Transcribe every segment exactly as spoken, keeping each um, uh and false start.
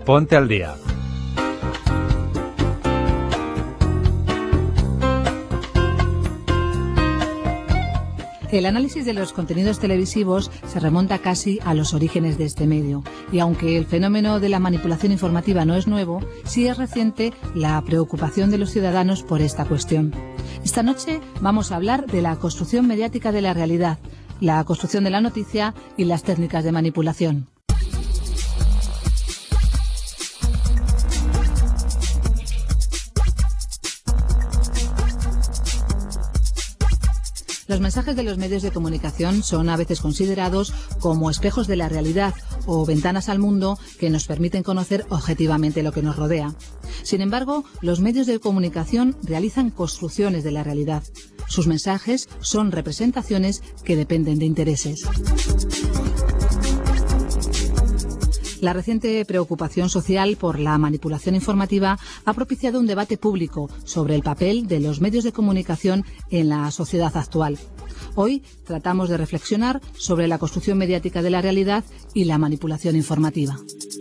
Ponte al Día. El análisis de los contenidos televisivos se remonta casi a los orígenes de este medio. Y aunque el fenómeno de la manipulación informativa no es nuevo, sí es reciente la preocupación de los ciudadanos por esta cuestión. Esta noche vamos a hablar de la construcción mediática de la realidad, la construcción de la noticia y las técnicas de manipulación. Los mensajes de los medios de comunicación son a veces considerados como espejos de la realidad o ventanas al mundo que nos permiten conocer objetivamente lo que nos rodea. Sin embargo, los medios de comunicación realizan construcciones de la realidad. Sus mensajes son representaciones que dependen de intereses. La reciente preocupación social por la manipulación informativa ha propiciado un debate público sobre el papel de los medios de comunicación en la sociedad actual. Hoy tratamos de reflexionar sobre la construcción mediática de la realidad y la manipulación informativa.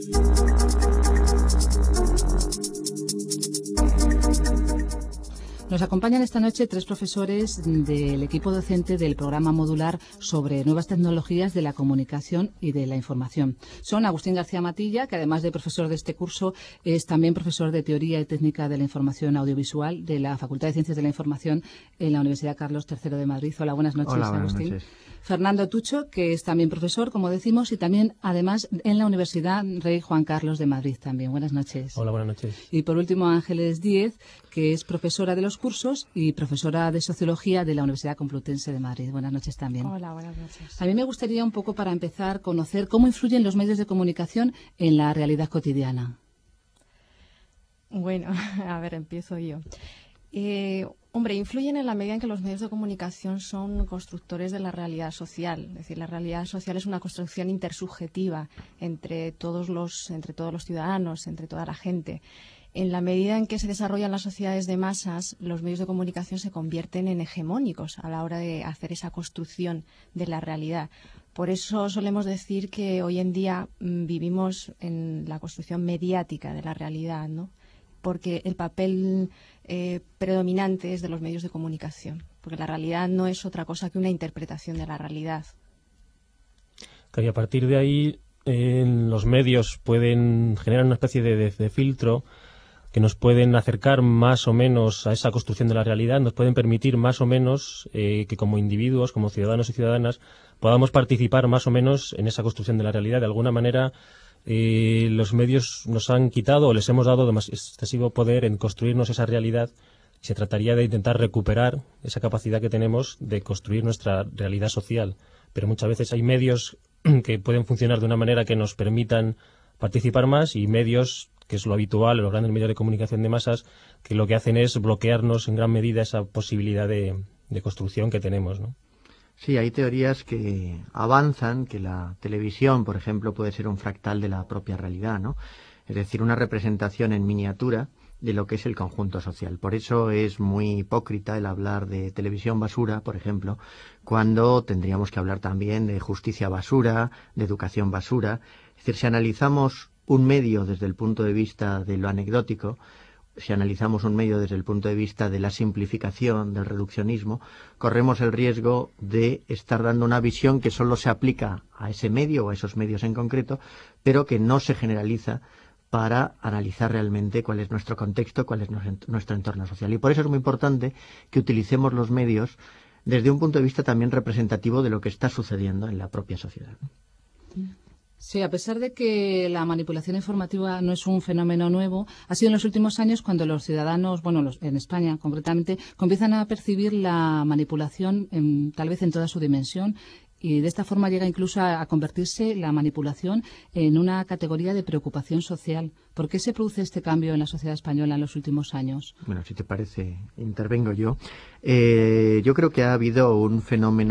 Nos acompañan esta noche tres profesores del equipo docente del programa modular sobre nuevas tecnologías de la comunicación y de la información. Son Agustín García Matilla, que además de profesor de este curso, es también profesor de Teoría y Técnica de la Información Audiovisual de la Facultad de Ciencias de la Información en la Universidad Carlos tercero de Madrid. Hola, buenas noches, Hola, buenas Agustín. Noches. Fernando Tucho, que es también profesor, como decimos, y también, además, en la Universidad Rey Juan Carlos de Madrid también. Buenas noches. Hola, buenas noches. Y por último, Ángeles Díez, que es profesora de los cursos y profesora de Sociología de la Universidad Complutense de Madrid. Buenas noches también. Hola, buenas noches. A mí me gustaría un poco, para empezar, conocer cómo influyen los medios de comunicación en la realidad cotidiana. Bueno, a ver, empiezo yo. Eh, hombre, influyen en la medida en que los medios de comunicación son constructores de la realidad social. Es decir, la realidad social es una construcción intersubjetiva entre todos los, entre todos los ciudadanos, entre toda la gente. En la medida en que se desarrollan las sociedades de masas, los medios de comunicación se convierten en hegemónicos a la hora de hacer esa construcción de la realidad. Por eso solemos decir que hoy en día mmm, vivimos en la construcción mediática de la realidad, ¿no? Porque el papel eh, predominante es de los medios de comunicación, porque la realidad no es otra cosa que una interpretación de la realidad. Y a partir de ahí, eh, los medios pueden generar una especie de, de, de filtro que nos pueden acercar más o menos a esa construcción de la realidad, nos pueden permitir más o menos eh, que como individuos, como ciudadanos y ciudadanas, podamos participar más o menos en esa construcción de la realidad. De alguna manera, eh, los medios nos han quitado o les hemos dado excesivo poder en construirnos esa realidad. Se trataría de intentar recuperar esa capacidad que tenemos de construir nuestra realidad social. Pero muchas veces hay medios que pueden funcionar de una manera que nos permitan participar más y medios, que es lo habitual, los grandes medios de comunicación de masas, que lo que hacen es bloquearnos en gran medida esa posibilidad de, de construcción que tenemos, ¿no? Sí, hay teorías que avanzan que la televisión, por ejemplo, puede ser un fractal de la propia realidad, ¿no? Es decir, una representación en miniatura de lo que es el conjunto social. Por eso es muy hipócrita el hablar de televisión basura, por ejemplo, cuando tendríamos que hablar también de justicia basura, de educación basura. Es decir, si analizamos un medio desde el punto de vista de lo anecdótico, si analizamos un medio desde el punto de vista de la simplificación, del reduccionismo, corremos el riesgo de estar dando una visión que solo se aplica a ese medio o a esos medios en concreto, pero que no se generaliza para analizar realmente cuál es nuestro contexto, cuál es nuestro entorno social. Y por eso es muy importante que utilicemos los medios desde un punto de vista también representativo de lo que está sucediendo en la propia sociedad. Sí, a pesar de que la manipulación informativa no es un fenómeno nuevo, ha sido en los últimos años cuando los ciudadanos, bueno, los, en España concretamente, comienzan a percibir la manipulación en, tal vez en toda su dimensión, y de esta forma llega incluso a, a convertirse la manipulación en una categoría de preocupación social. ¿Por qué se produce este cambio en la sociedad española en los últimos años? Bueno, si te parece, intervengo yo. Eh, yo creo que ha habido un fenómeno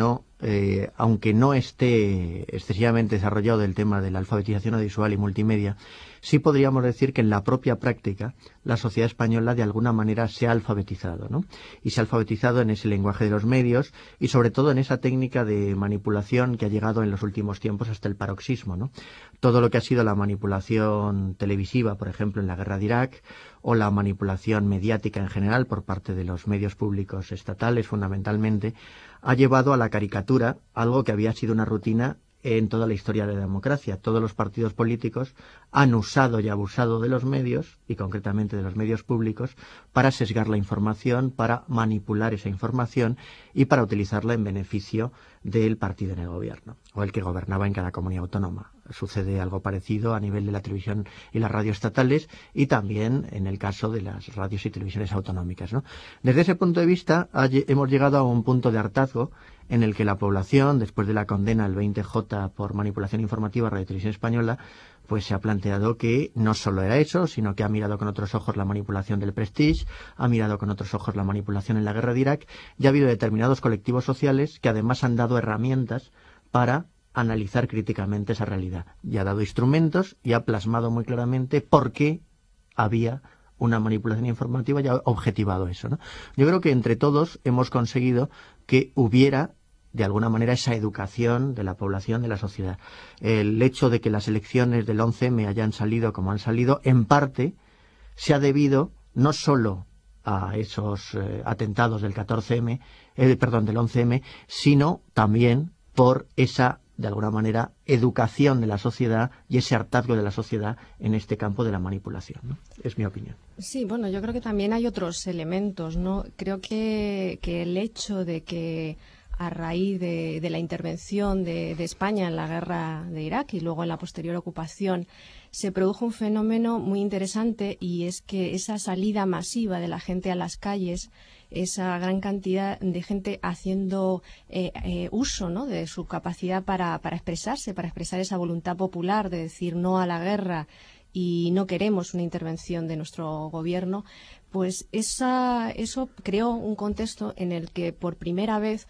eh, aunque no esté excesivamente desarrollado el tema de la alfabetización audiovisual y multimedia, sí podríamos decir que en la propia práctica la sociedad española de alguna manera se ha alfabetizado, ¿no? Y se ha alfabetizado en ese lenguaje de los medios y sobre todo en esa técnica de manipulación que ha llegado en los últimos tiempos hasta el paroxismo, ¿no? Todo lo que ha sido la manipulación televisiva, por ejemplo, en la guerra de Irak, o la manipulación mediática en general por parte de los medios públicos estatales, fundamentalmente, ha llevado a la caricatura algo que había sido una rutina en toda la historia de la democracia. Todos los partidos políticos han usado y abusado de los medios, y concretamente de los medios públicos, para sesgar la información, para manipular esa información y para utilizarla en beneficio del partido en el gobierno, o el que gobernaba en cada comunidad autónoma. Sucede algo parecido a nivel de la televisión y las radios estatales y también en el caso de las radios y televisiones autonómicas, ¿no? Desde ese punto de vista hemos llegado a un punto de hartazgo en el que la población, después de la condena al veinte J por manipulación informativa a Radio Televisión Española, pues se ha planteado que no solo era eso, sino que ha mirado con otros ojos la manipulación del Prestige, ha mirado con otros ojos la manipulación en la guerra de Irak, y ha habido determinados colectivos sociales que además han dado herramientas para analizar críticamente esa realidad. Y ha dado instrumentos y ha plasmado muy claramente por qué había una manipulación informativa y ha objetivado eso, ¿no? Yo creo que entre todos hemos conseguido que hubiera de alguna manera esa educación de la población, de la sociedad. El hecho de que las elecciones del once eme hayan salido como han salido, en parte se ha debido no solo a esos eh, atentados del catorce eme, eh, perdón, del once eme, sino también por esa, de alguna manera, educación de la sociedad y ese hartazgo de la sociedad en este campo de la manipulación, ¿no? Es mi opinión. Sí, bueno, yo creo que también hay otros elementos, ¿no? Creo que, que el hecho de que a raíz de, de la intervención de, de España en la guerra de Irak y luego en la posterior ocupación, se produjo un fenómeno muy interesante, y es que esa salida masiva de la gente a las calles, esa gran cantidad de gente haciendo eh, eh, uso, ¿no?, de su capacidad para, para expresarse, para expresar esa voluntad popular de decir no a la guerra y no queremos una intervención de nuestro gobierno, pues esa, eso creó un contexto en el que por primera vez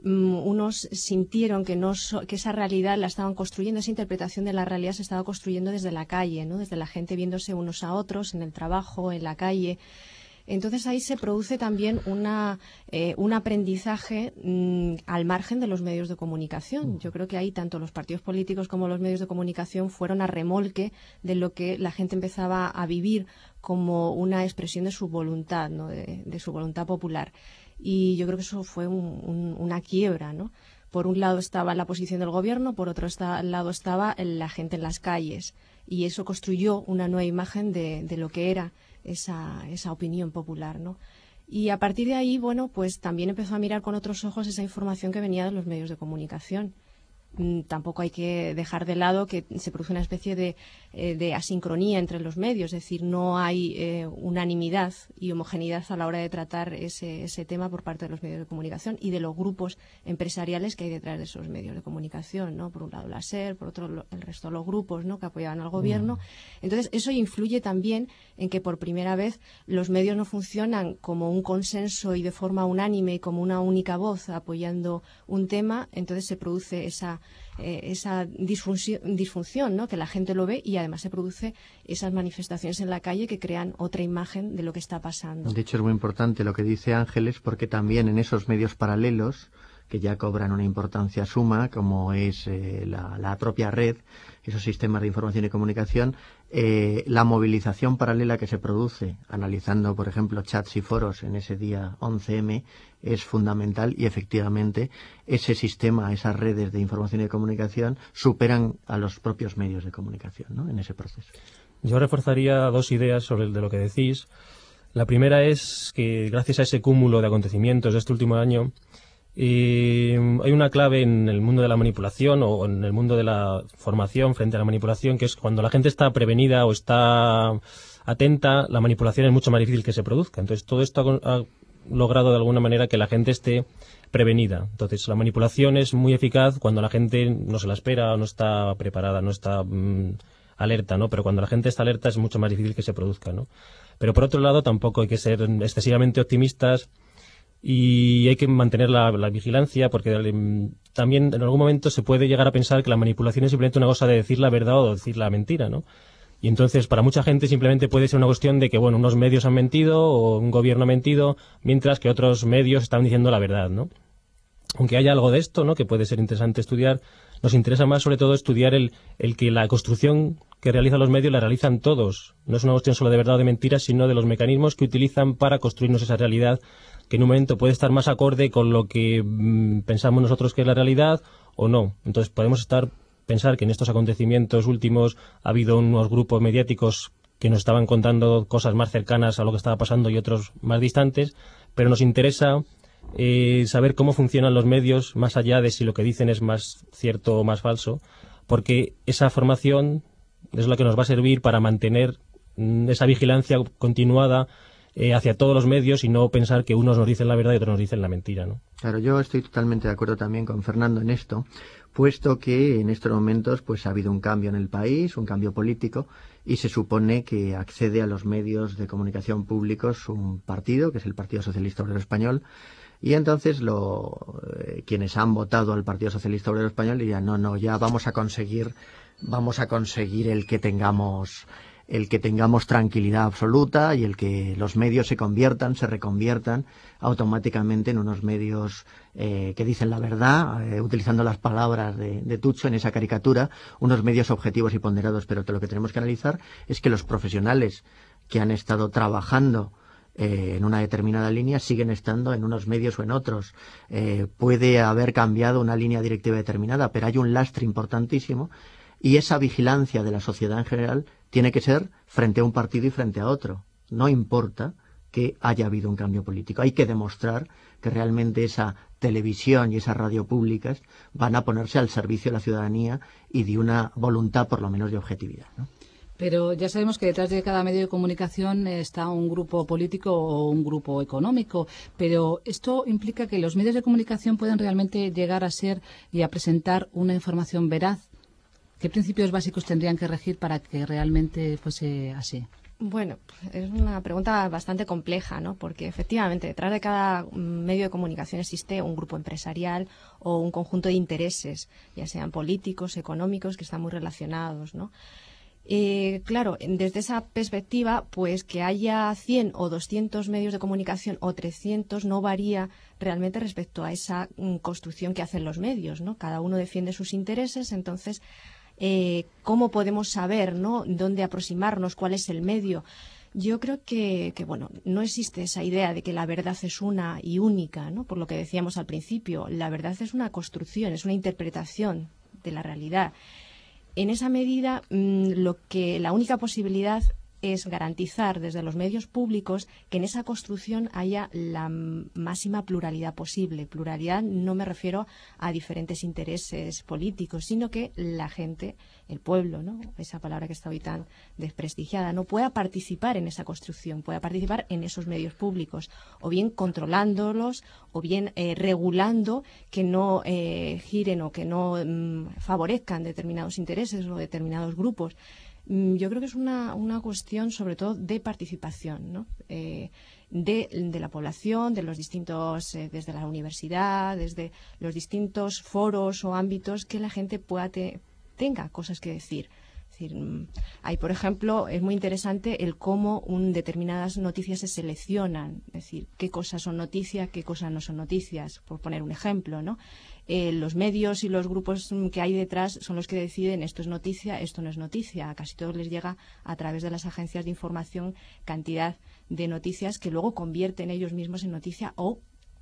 unos sintieron que, no so, que esa realidad la estaban construyendo, esa interpretación de la realidad se estaba construyendo desde la calle, ¿no?, desde la gente viéndose unos a otros en el trabajo, en la calle. Entonces ahí se produce también una, eh, un aprendizaje mmm, al margen de los medios de comunicación. Yo creo que ahí tanto los partidos políticos como los medios de comunicación fueron a remolque de lo que la gente empezaba a vivir como una expresión de su voluntad, ¿no?, de, de su voluntad popular. Y yo creo que eso fue un, un, una quiebra, ¿no? Por un lado estaba la posición del gobierno, por otro está, lado estaba la gente en las calles. Y eso construyó una nueva imagen de, de lo que era esa, esa opinión popular, ¿no? Y a partir de ahí, bueno, pues también empezó a mirar con otros ojos esa información que venía de los medios de comunicación. Mm, tampoco hay que dejar de lado que se produce una especie de, eh, de asincronía entre los medios, es decir, no hay eh, unanimidad y homogeneidad a la hora de tratar ese, ese tema por parte de los medios de comunicación y de los grupos empresariales que hay detrás de esos medios de comunicación, ¿no? Por un lado la SER, por otro lo, el resto de los grupos, ¿no?, que apoyaban al gobierno. Mm. Entonces, eso influye también en que por primera vez los medios no funcionan como un consenso y de forma unánime y como una única voz apoyando un tema. Entonces se produce esa Eh, esa disfunción, disfunción, ¿no?, que la gente lo ve, y además se produce esas manifestaciones en la calle que crean otra imagen de lo que está pasando. De hecho, es muy importante lo que dice Ángeles, porque también en esos medios paralelos, que ya cobran una importancia suma, como es eh, la, la propia red, esos sistemas de información y comunicación, eh, la movilización paralela que se produce, analizando, por ejemplo, chats y foros en ese día once eme, es fundamental, y efectivamente ese sistema, esas redes de información y de comunicación superan a los propios medios de comunicación, ¿no?, en ese proceso. Yo reforzaría dos ideas sobre el de lo que decís. La primera es que gracias a ese cúmulo de acontecimientos de este último año, y hay una clave en el mundo de la manipulación o en el mundo de la formación frente a la manipulación, que es cuando la gente está prevenida o está atenta, la manipulación es mucho más difícil que se produzca. Entonces todo esto ha, ha logrado de alguna manera que la gente esté prevenida. Entonces la manipulación es muy eficaz cuando la gente no se la espera, no está preparada, no está mmm, alerta, ¿no? Pero cuando la gente está alerta es mucho más difícil que se produzca, ¿no? Pero por otro lado tampoco hay que ser excesivamente optimistas, y hay que mantener la, la vigilancia, porque también en algún momento se puede llegar a pensar que la manipulación es simplemente una cosa de decir la verdad o decir la mentira, ¿no? Y entonces para mucha gente simplemente puede ser una cuestión de que, bueno, unos medios han mentido o un gobierno ha mentido, mientras que otros medios están diciendo la verdad, ¿no? Aunque haya algo de esto, ¿no?, que puede ser interesante estudiar, nos interesa más sobre todo estudiar el, el que la construcción que realizan los medios la realizan todos. No es una cuestión solo de verdad o de mentira, sino de los mecanismos que utilizan para construirnos esa realidad, que en un momento puede estar más acorde con lo que mmm, pensamos nosotros que es la realidad o no. Entonces podemos estar pensar que en estos acontecimientos últimos ha habido unos grupos mediáticos que nos estaban contando cosas más cercanas a lo que estaba pasando y otros más distantes, pero nos interesa eh, saber cómo funcionan los medios más allá de si lo que dicen es más cierto o más falso, porque esa formación es la que nos va a servir para mantener mm, esa vigilancia continuada eh, hacia todos los medios y no pensar que unos nos dicen la verdad y otros nos dicen la mentira, ¿no? Claro, yo estoy totalmente de acuerdo también con Fernando en esto, puesto que en estos momentos pues ha habido un cambio en el país, un cambio político, y se supone que accede a los medios de comunicación públicos un partido, que es el Partido Socialista Obrero Español, y entonces lo, eh, quienes han votado al Partido Socialista Obrero Español dirían, no, no, ya vamos a conseguir, vamos a conseguir el que tengamos el que tengamos tranquilidad absoluta y el que los medios se conviertan, se reconviertan automáticamente en unos medios eh, que dicen la verdad, eh, utilizando las palabras de, de Tucho en esa caricatura, unos medios objetivos y ponderados, pero que lo que tenemos que analizar es que los profesionales que han estado trabajando eh, en una determinada línea siguen estando en unos medios o en otros. Eh, puede haber cambiado una línea directiva determinada, pero hay un lastre importantísimo. Y esa vigilancia de la sociedad en general tiene que ser frente a un partido y frente a otro. No importa que haya habido un cambio político. Hay que demostrar que realmente esa televisión y esas radio públicas van a ponerse al servicio de la ciudadanía y de una voluntad, por lo menos, de objetividad, ¿no? Pero ya sabemos que detrás de cada medio de comunicación está un grupo político o un grupo económico. Pero esto implica que los medios de comunicación pueden realmente llegar a ser y a presentar una información veraz. ¿Qué principios básicos tendrían que regir para que realmente fuese así? Bueno, es una pregunta bastante compleja, ¿no? Porque efectivamente detrás de cada medio de comunicación existe un grupo empresarial o un conjunto de intereses, ya sean políticos, económicos, que están muy relacionados, ¿no? Eh, claro, desde esa perspectiva, pues que haya cien o doscientos medios de comunicación o trescientos no varía realmente respecto a esa mm, construcción que hacen los medios, ¿no? Cada uno defiende sus intereses, entonces Eh, ¿cómo podemos saber, ¿no?, dónde aproximarnos, cuál es el medio? Yo creo que, que, bueno, no existe esa idea de que la verdad es una y única, ¿no? Por lo que decíamos al principio, la verdad es una construcción, es una interpretación de la realidad. En esa medida, mmm, lo que la única posibilidad es garantizar desde los medios públicos que en esa construcción haya la máxima pluralidad posible. Pluralidad no me refiero a diferentes intereses políticos, sino que la gente, el pueblo, ¿no?, esa palabra que está hoy tan desprestigiada, no pueda participar en esa construcción, pueda participar en esos medios públicos, o bien controlándolos, o bien eh, regulando que no eh, giren o que no mm, favorezcan determinados intereses o determinados grupos. Yo creo que es una, una cuestión sobre todo de participación, ¿no? Eh, de, de la población, de los distintos, eh, desde la universidad, desde los distintos foros o ámbitos que la gente pueda te, tenga cosas que decir. Es decir, hay, por ejemplo, es muy interesante el cómo un, determinadas noticias se seleccionan, es decir, qué cosas son noticias, qué cosas no son noticias, por poner un ejemplo, ¿no? Eh, los medios y los grupos que hay detrás son los que deciden esto es noticia, esto no es noticia. A casi todos les llega a través de las agencias de información cantidad de noticias que luego convierten ellos mismos en noticia o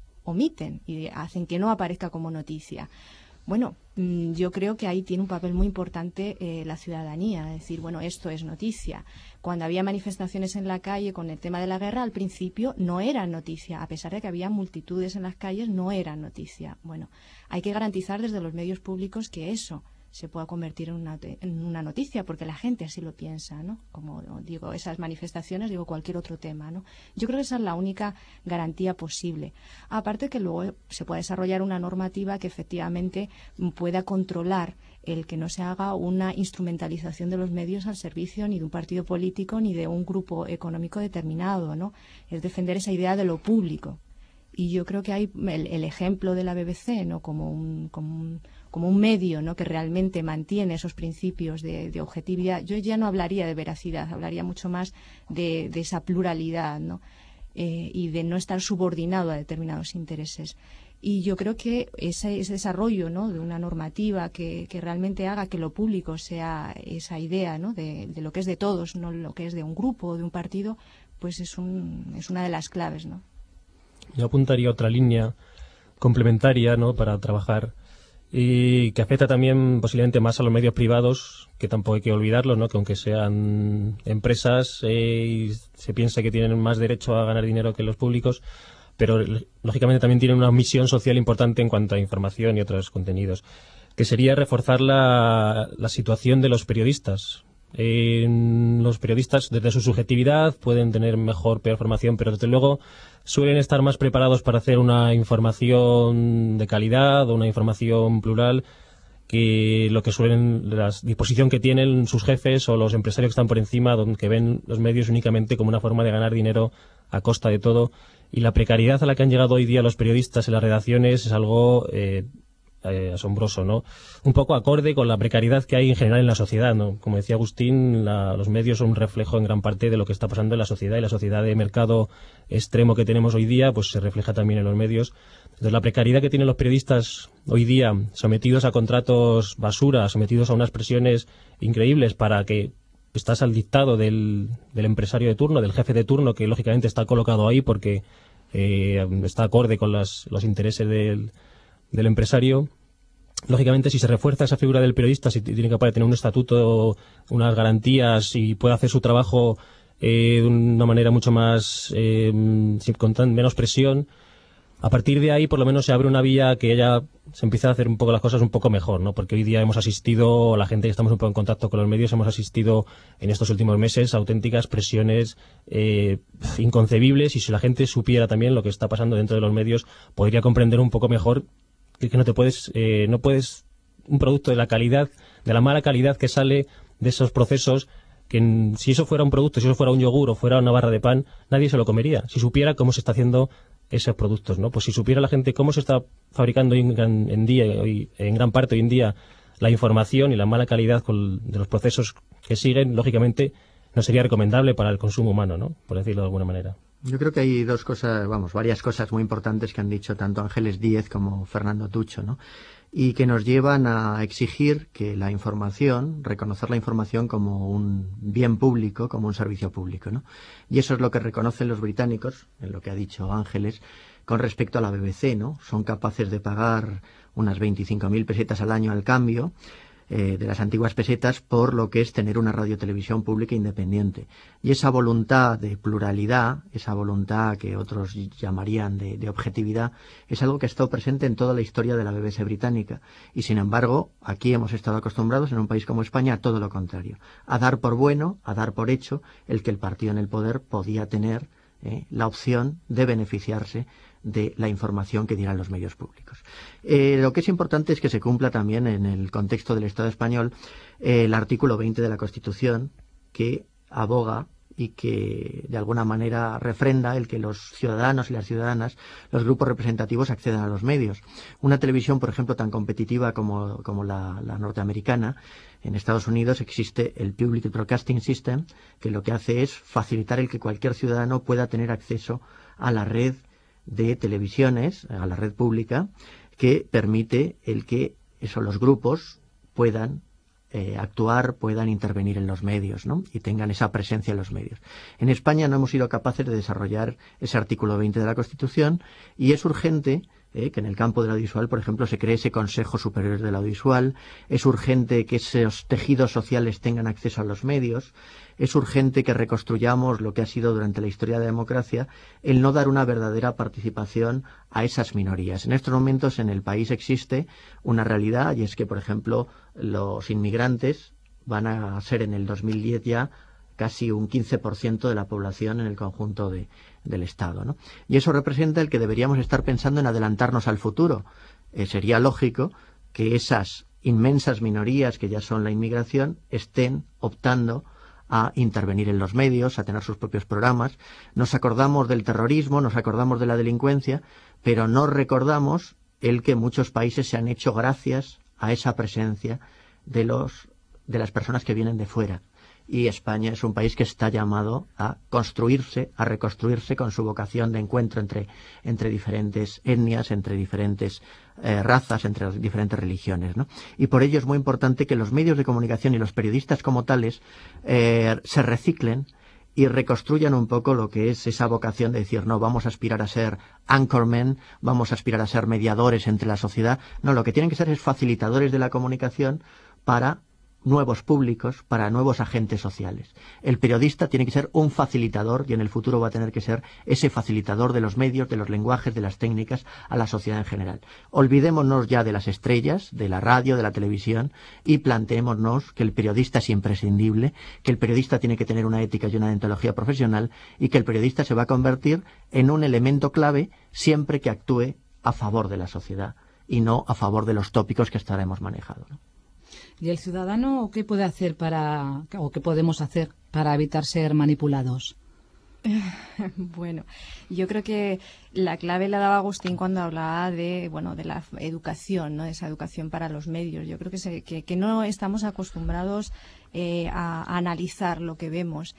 omiten y hacen que no aparezca como noticia. Bueno, yo creo que ahí tiene un papel muy importante eh, la ciudadanía, es decir, bueno, esto es noticia. Cuando había manifestaciones en la calle con el tema de la guerra, al principio no era noticia, a pesar de que había multitudes en las calles, no era noticia. Bueno, hay que garantizar desde los medios públicos que eso se pueda convertir en una, en una noticia, porque la gente así lo piensa, ¿no? Como digo, esas manifestaciones, digo cualquier otro tema, ¿no? Yo creo que esa es la única garantía posible. Aparte que luego se pueda desarrollar una normativa que efectivamente pueda controlar el que no se haga una instrumentalización de los medios al servicio ni de un partido político ni de un grupo económico determinado, ¿no? Es defender esa idea de lo público. Y yo creo que hay el, el ejemplo de la B B C, ¿no? como un, como un, como un medio, ¿no? que realmente mantiene esos principios de, de objetividad. Yo ya no hablaría de veracidad, hablaría mucho más de, de esa pluralidad, ¿no? Eh, y de no estar subordinado a determinados intereses. Y yo creo que ese, ese desarrollo, ¿no? de una normativa que, que realmente haga que lo público sea esa idea, ¿no? de, de lo que es de todos, no lo que es de un grupo o de un partido, pues es, un, es una de las claves, ¿no? Yo apuntaría otra línea complementaria, ¿no? para trabajar y que afecta también posiblemente más a los medios privados, que tampoco hay que olvidarlo, ¿no? que aunque sean empresas eh, y se piensa que tienen más derecho a ganar dinero que los públicos, pero lógicamente también tienen una misión social importante en cuanto a información y otros contenidos, que sería reforzar la, la situación de los periodistas. Eh, los periodistas, desde su subjetividad, pueden tener mejor, peor formación, pero desde luego suelen estar más preparados para hacer una información de calidad o una información plural que lo que suelen, la disposición que tienen sus jefes o los empresarios que están por encima, donde que ven los medios únicamente como una forma de ganar dinero a costa de todo. Y la precariedad a la que han llegado hoy día los periodistas en las redacciones es algo eh, eh, asombroso, ¿no? Un poco acorde con la precariedad que hay en general en la sociedad, ¿no? Como decía Agustín, la, los medios son un reflejo en gran parte de lo que está pasando en la sociedad, y la sociedad de mercado extremo que tenemos hoy día pues se refleja también en los medios. Entonces, la precariedad que tienen los periodistas hoy día, sometidos a contratos basura, sometidos a unas presiones increíbles para que estás al dictado del, del empresario de turno, del jefe de turno, que lógicamente está colocado ahí porque eh, está acorde con las, los intereses del, del empresario. Lógicamente, si se refuerza esa figura del periodista, si tiene que tener un estatuto, unas garantías y puede hacer su trabajo eh, de una manera mucho más, eh, sin, con tan, menos presión, a partir de ahí por lo menos se abre una vía que ya se empieza a hacer un poco las cosas un poco mejor, ¿no? Porque hoy día hemos asistido, la gente que estamos un poco en contacto con los medios, hemos asistido en estos últimos meses a auténticas presiones eh, inconcebibles, y si la gente supiera también lo que está pasando dentro de los medios, podría comprender un poco mejor que, que no te puedes, eh, no puedes, un producto de la calidad, de la mala calidad que sale de esos procesos, que si eso fuera un producto, si eso fuera un yogur o fuera una barra de pan, nadie se lo comería, si supiera cómo se está haciendo esos productos, ¿no? Pues si supiera la gente cómo se está fabricando hoy en, en día, hoy, en gran parte hoy en día, la información y la mala calidad con, de los procesos que siguen, lógicamente no sería recomendable para el consumo humano, ¿no? Por decirlo de alguna manera. Yo creo que hay dos cosas, vamos, varias cosas muy importantes que han dicho tanto Ángeles Díez como Fernando Tucho, ¿no? Y que nos llevan a exigir que la información, reconocer la información como un bien público, como un servicio público, ¿no? Y eso es lo que reconocen los británicos, en lo que ha dicho Ángeles, con respecto a la B B C, ¿no? Son capaces de pagar unas veinticinco mil pesetas al año al cambio eh, de las antiguas pesetas por lo que es tener una radiotelevisión pública independiente. Y esa voluntad de pluralidad, esa voluntad que otros llamarían de, de objetividad, es algo que ha estado presente en toda la historia de la B B C británica. Y sin embargo, aquí hemos estado acostumbrados, en un país como España, a todo lo contrario. A dar por bueno, a dar por hecho, el que el partido en el poder podía tener eh, la opción de beneficiarse de la información que dieran los medios públicos. Eh, lo que es importante es que se cumpla también en el contexto del Estado español eh, el artículo veinte de la Constitución, que aboga y que de alguna manera refrenda el que los ciudadanos y las ciudadanas, los grupos representativos, accedan a los medios. Una televisión, por ejemplo, tan competitiva como, como la, la norteamericana, en Estados Unidos existe el Public Broadcasting System, que lo que hace es facilitar el que cualquier ciudadano pueda tener acceso a la red de televisiones, a la red pública, que permite el que eso, los grupos puedan eh, actuar, puedan intervenir en los medios, ¿no? Y tengan esa presencia en los medios. En España no hemos sido capaces de desarrollar ese artículo veinte de la Constitución, y es urgente eh, que en el campo del audiovisual, por ejemplo, se cree ese Consejo Superior del Audiovisual. Es urgente que esos tejidos sociales tengan acceso a los medios. Es urgente que reconstruyamos lo que ha sido durante la historia de la democracia el no dar una verdadera participación a esas minorías. En estos momentos en el país existe una realidad, y es que, por ejemplo, los inmigrantes van a ser en el dos mil diez ya casi un quince por ciento de la población en el conjunto de, del Estado, ¿no? Y eso representa el que deberíamos estar pensando en adelantarnos al futuro. Eh, sería lógico que esas inmensas minorías que ya son la inmigración estén optando a intervenir en los medios, a tener sus propios programas. Nos acordamos del terrorismo, nos acordamos de la delincuencia, pero no recordamos el que muchos países se han hecho gracias a esa presencia de los de las personas que vienen de fuera. Y España es un país que está llamado a construirse, a reconstruirse con su vocación de encuentro entre, entre diferentes etnias, entre diferentes eh, razas, entre diferentes religiones, ¿no? Y por ello es muy importante que los medios de comunicación y los periodistas como tales eh, se reciclen y reconstruyan un poco lo que es esa vocación de decir, no, vamos a aspirar a ser anchormen, vamos a aspirar a ser mediadores entre la sociedad. No, lo que tienen que ser es facilitadores de la comunicación para nuevos públicos, para nuevos agentes sociales. El periodista tiene que ser un facilitador y en el futuro va a tener que ser ese facilitador de los medios, de los lenguajes, de las técnicas a la sociedad en general. Olvidémonos ya de las estrellas, de la radio, de la televisión y planteémonos que el periodista es imprescindible, que el periodista tiene que tener una ética y una deontología profesional y que el periodista se va a convertir en un elemento clave siempre que actúe a favor de la sociedad y no a favor de los tópicos que hasta ahora hemos manejado, ¿no? ¿Y el ciudadano qué puede hacer para, o qué podemos hacer para evitar ser manipulados? Bueno, yo creo que la clave la daba Agustín cuando hablaba de, bueno, de la educación, ¿no? De esa educación para los medios. Yo creo que, se, que, que no estamos acostumbrados eh, a, a analizar lo que vemos.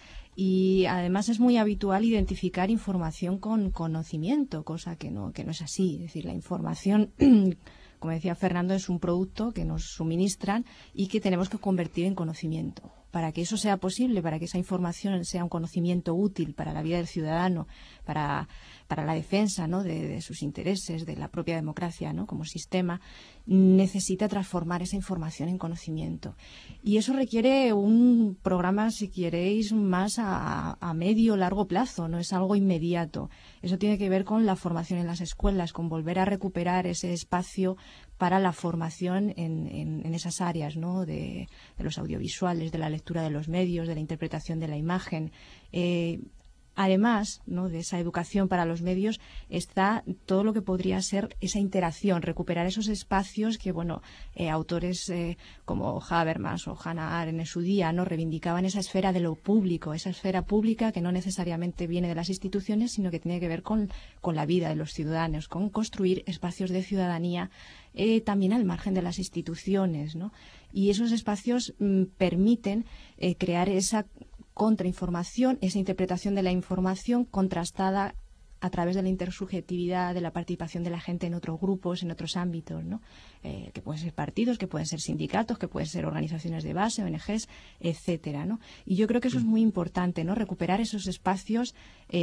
Y además es muy habitual identificar información con conocimiento, cosa que no, que no es así. Es decir, la información, como decía Fernando, es un producto que nos suministran y que tenemos que convertir en conocimiento. Para que eso sea posible, para que esa información sea un conocimiento útil para la vida del ciudadano, para, para la defensa, ¿no?, de, de sus intereses, de la propia democracia, ¿no?, como sistema, necesita transformar esa información en conocimiento. Y eso requiere un programa, si queréis, más a, a medio o largo plazo, no es algo inmediato. Eso tiene que ver con la formación en las escuelas, con volver a recuperar ese espacio para la formación en, en, en esas áreas, ¿no?, de, de los audiovisuales, de la lectura de los medios, de la interpretación de la imagen. Eh, además, ¿no?, de esa educación para los medios está todo lo que podría ser esa interacción, recuperar esos espacios que, bueno, eh, autores eh, como Habermas o Hannah Arendt en su día, ¿no?, reivindicaban esa esfera de lo público, esa esfera pública que no necesariamente viene de las instituciones, sino que tiene que ver con, con la vida de los ciudadanos, con construir espacios de ciudadanía Eh, también al margen de las instituciones, ¿no? Y esos espacios mm, permiten eh, crear esa contrainformación, esa interpretación de la información contrastada a través de la intersubjetividad, de la participación de la gente en otros grupos, en otros ámbitos, ¿no? Eh, que pueden ser partidos, que pueden ser sindicatos, que pueden ser organizaciones de base, O N Ges, etcétera, ¿no? Y yo creo que eso es muy importante, ¿no? Recuperar esos espacios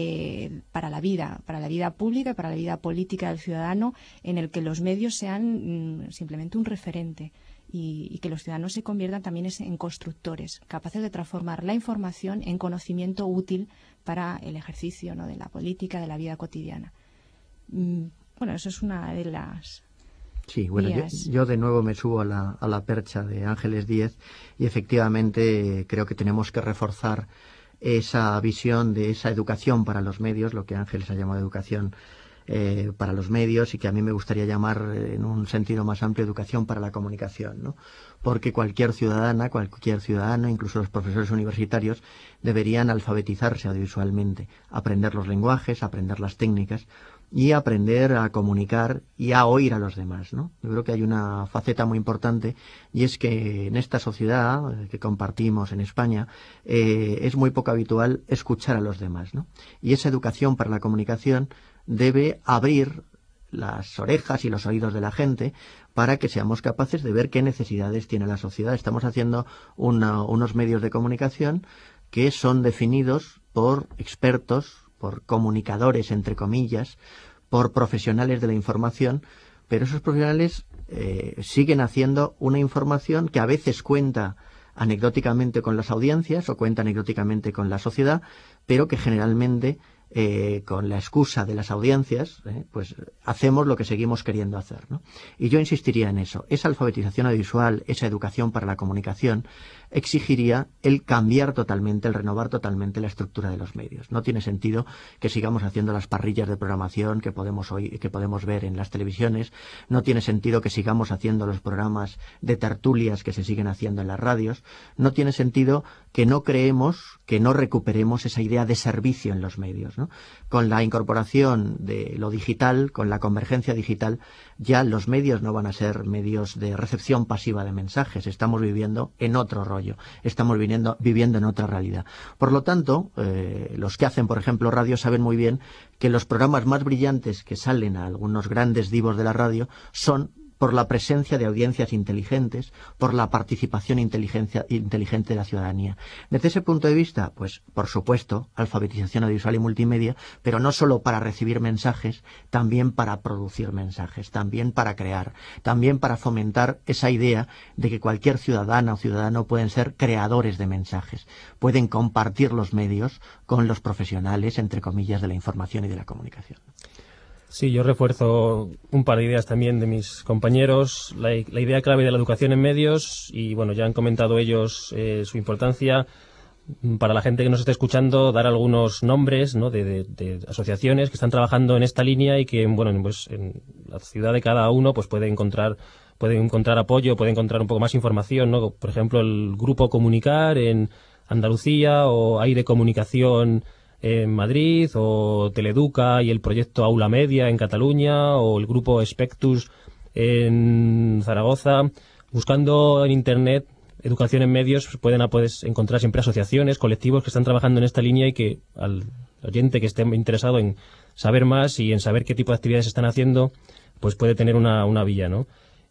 eh, para la vida, para la vida pública, para la vida política del ciudadano, en el que los medios sean mm, simplemente un referente. Y, y que los ciudadanos se conviertan también en constructores, capaces de transformar la información en conocimiento útil para el ejercicio, ¿no?, de la política, de la vida cotidiana. Mm, bueno, eso es una de las... Sí, bueno, yo, yo de nuevo me subo a la, a la percha de Ángeles Díez y efectivamente creo que tenemos que reforzar esa visión de esa educación para los medios, lo que Ángeles ha llamado educación Eh, para los medios y que a mí me gustaría llamar eh, en un sentido más amplio educación para la comunicación, ¿no? Porque cualquier ciudadana, cualquier ciudadano, incluso los profesores universitarios, deberían alfabetizarse audiovisualmente, aprender los lenguajes, aprender las técnicas y aprender a comunicar y a oír a los demás, ¿no? Yo creo que hay una faceta muy importante y es que en esta sociedad eh, que compartimos en España eh, es muy poco habitual escuchar a los demás, ¿no? Y esa educación para la comunicación debe abrir las orejas y los oídos de la gente para que seamos capaces de ver qué necesidades tiene la sociedad. Estamos haciendo una, unos medios de comunicación que son definidos por expertos, por comunicadores, entre comillas, por profesionales de la información, pero esos profesionales eh, siguen haciendo una información que a veces cuenta anecdóticamente con las audiencias o cuenta anecdóticamente con la sociedad, pero que generalmente eh, con la excusa de las audiencias, eh, pues hacemos lo que seguimos queriendo hacer, ¿no? Y yo insistiría en eso. Esa alfabetización audiovisual, esa educación para la comunicación, exigiría el cambiar totalmente, el renovar totalmente la estructura de los medios. No tiene sentido que sigamos haciendo las parrillas de programación que podemos oír, que podemos ver en las televisiones. No tiene sentido que sigamos haciendo los programas de tertulias que se siguen haciendo en las radios. No tiene sentido que no creemos, que no recuperemos esa idea de servicio en los medios, ¿no? Con la incorporación de lo digital, con la convergencia digital, ya los medios no van a ser medios de recepción pasiva de mensajes. Estamos viviendo en otro rollo, estamos viviendo, viviendo en otra realidad. Por lo tanto, eh, los que hacen, por ejemplo, radio saben muy bien que los programas más brillantes que salen a algunos grandes divos de la radio son por la presencia de audiencias inteligentes, por la participación inteligente de la ciudadanía. Desde ese punto de vista, pues, por supuesto, alfabetización audiovisual y multimedia, pero no solo para recibir mensajes, también para producir mensajes, también para crear, también para fomentar esa idea de que cualquier ciudadana o ciudadano pueden ser creadores de mensajes, pueden compartir los medios con los profesionales, entre comillas, de la información y de la comunicación. Sí, yo refuerzo un par de ideas también de mis compañeros. La, la idea clave de la educación en medios, y bueno, ya han comentado ellos eh, su importancia. Para la gente que nos está escuchando, dar algunos nombres, ¿no?, de, de, de asociaciones que están trabajando en esta línea y que, bueno, pues en la ciudad de cada uno pues puede encontrar puede encontrar apoyo, puede encontrar un poco más información, ¿no? Por ejemplo, el Grupo Comunicar en Andalucía, o Aire Comunicación en Madrid, o Teleeduca y el proyecto Aula Media en Cataluña, o el grupo Spectus en Zaragoza. Buscando en Internet educación en medios, pueden puedes encontrar siempre asociaciones, colectivos que están trabajando en esta línea, y que al oyente que esté interesado en saber más y en saber qué tipo de actividades están haciendo, pues puede tener una, una vía, ¿no?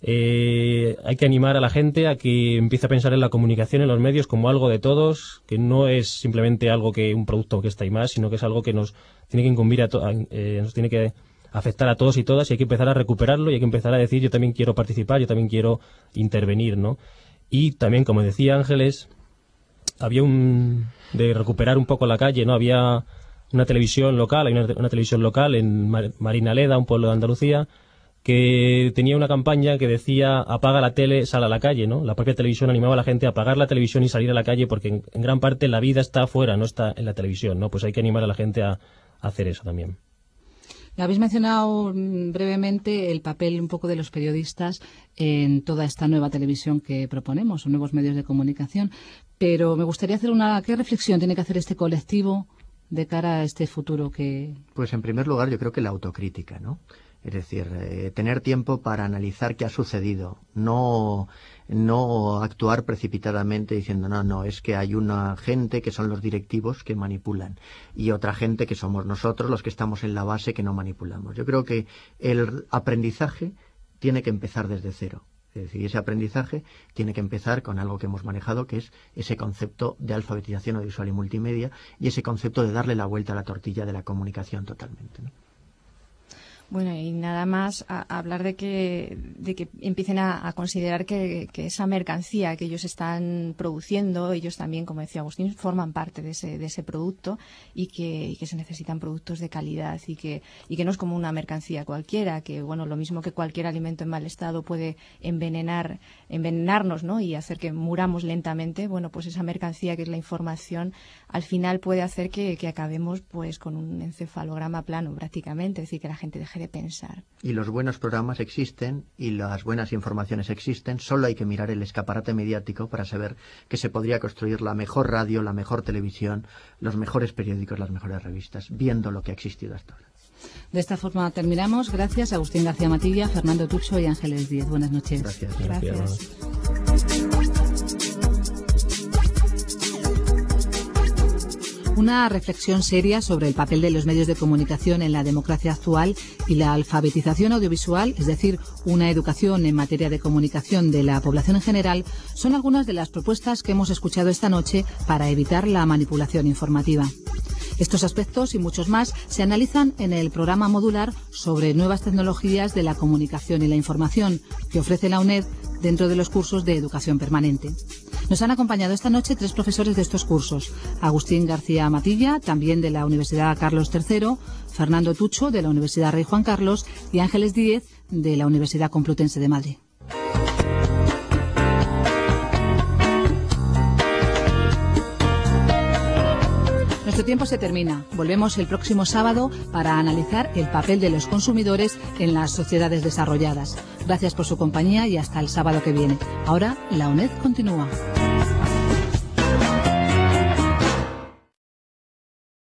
Eh, hay que animar a la gente a que empiece a pensar en la comunicación en los medios como algo de todos, que no es simplemente algo que un producto que está ahí más, sino que es algo que nos tiene que incumbir a to eh, nos tiene que afectar a todos y todas, y hay que empezar a recuperarlo, y hay que empezar a decir: yo también quiero participar, yo también quiero intervenir, ¿no? Y también, como decía Ángeles, había un de recuperar un poco la calle, ¿no? Había una televisión local, hay una, una televisión local en Mar Marinaleda, un pueblo de Andalucía, que tenía una campaña que decía: apaga la tele, sal a la calle, ¿no? La propia televisión animaba a la gente a apagar la televisión y salir a la calle, porque en, en gran parte la vida está afuera, no está en la televisión, ¿no? Pues hay que animar a la gente a, a hacer eso también. Habéis mencionado brevemente el papel un poco de los periodistas en toda esta nueva televisión que proponemos, o nuevos medios de comunicación, pero me gustaría hacer una... ¿Qué reflexión tiene que hacer este colectivo de cara a este futuro que...? Pues en primer lugar yo creo que la autocrítica, ¿no? Es decir, eh, tener tiempo para analizar qué ha sucedido, no, no actuar precipitadamente diciendo: no, no, es que hay una gente que son los directivos que manipulan y otra gente que somos nosotros los que estamos en la base que no manipulamos. Yo creo que el aprendizaje tiene que empezar desde cero. Es decir, ese aprendizaje tiene que empezar con algo que hemos manejado, que es ese concepto de alfabetización audiovisual y multimedia, y ese concepto de darle la vuelta a la tortilla de la comunicación totalmente, ¿no? Bueno, y nada más a, a hablar de que, de que empiecen a, a considerar que, que esa mercancía que ellos están produciendo, ellos también, como decía Agustín, forman parte de ese, de ese producto, y que, y que se necesitan productos de calidad, y que, y que no es como una mercancía cualquiera, que bueno, lo mismo que cualquier alimento en mal estado puede envenenar, envenenarnos, ¿no? Y hacer que muramos lentamente. Bueno, pues esa mercancía que es la información, al final puede hacer que, que acabemos pues con un encefalograma plano prácticamente, es decir, que la gente deje de pensar. Y los buenos programas existen y las buenas informaciones existen, solo hay que mirar el escaparate mediático para saber que se podría construir la mejor radio, la mejor televisión, los mejores periódicos, las mejores revistas, viendo lo que ha existido hasta ahora. De esta forma terminamos. Gracias a Agustín García Matilla, Fernando Tucho y Ángeles Díez. Buenas noches. Gracias. Gracias. Gracias. Una reflexión seria sobre el papel de los medios de comunicación en la democracia actual y la alfabetización audiovisual, es decir, una educación en materia de comunicación de la población en general, son algunas de las propuestas que hemos escuchado esta noche para evitar la manipulación informativa. Estos aspectos y muchos más se analizan en el programa modular sobre nuevas tecnologías de la comunicación y la información que ofrece la UNED dentro de los cursos de educación permanente. Nos han acompañado esta noche tres profesores de estos cursos. Agustín García Matilla, también de la Universidad Carlos tercero, Fernando Tucho, de la Universidad Rey Juan Carlos, y Ángeles Díez, de la Universidad Complutense de Madrid. Nuestro tiempo se termina. Volvemos el próximo sábado para analizar el papel de los consumidores en las sociedades desarrolladas. Gracias por su compañía y hasta el sábado que viene. Ahora, la UNED continúa.